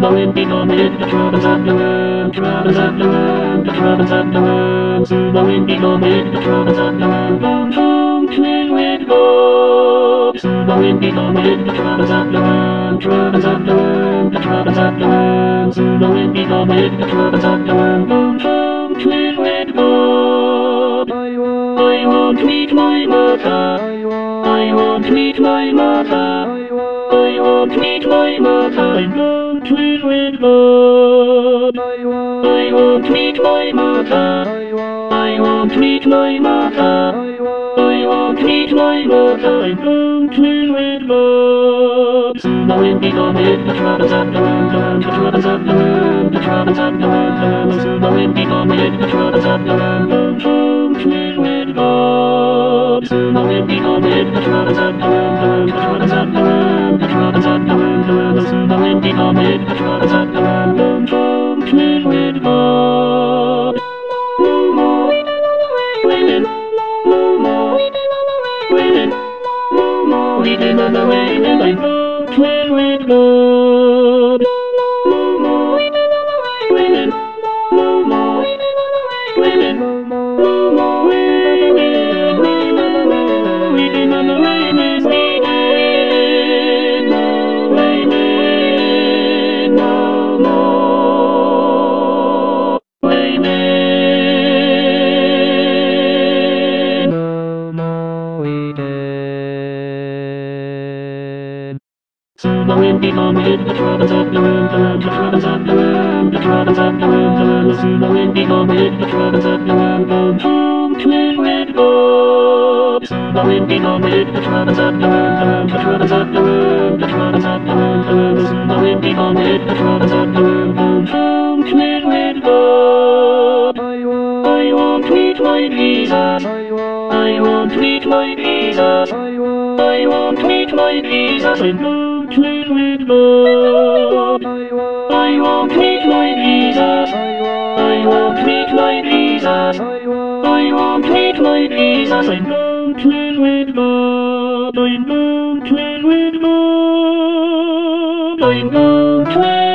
Sumo Indigo made the troubles of the world, troubles of the world, the troubles of the world. Sumo Indigo made the troubles of the world, home, home, twin with gold. Sumo Indigo made the troubles of the world, troubles of the world, the troubles of the world. Sumo Indigo made the troubles of the world, home, home, twin with gold. I won't meet my mother. I won't meet my mother. I won't meet my mother. I'm going to with God. I won't meet my mother. I won't meet my mother. I won't meet my mother. I'm going to with God. Sumo Indigo made the troubles of the world, the troubles of the world, the troubles of the world. Sumo Indigo made the troubles of the world, home to with God. Sumo Indigo made the troubles of the world, the troubles of the world, the troubles of the world. Sumo Indigo made the troubles of the world, home to with God. No more women, no more women, no more women on the way, and I go twin with God. No more women, no more women, no more women, women on the way, is needed. No women, no more women. Sumo Indigo made the troubles of the world, the troubles of the world, the troubles of the world. Sumo Indigo made the troubles of the world, home twin with God. Sumo Indigo made the troubles of the world, the troubles of the world, the troubles of the world. Sumo Indigo made the troubles of the world, home twin with God. I won't meet my Jesus. I won't meet my Jesus. I won't meet my Jesus. I'm going to with God. I won't meet my Jesus. I won't meet my Jesus. I won't meet my Jesus. I'm going to with God. I'm going to with God. I'm going to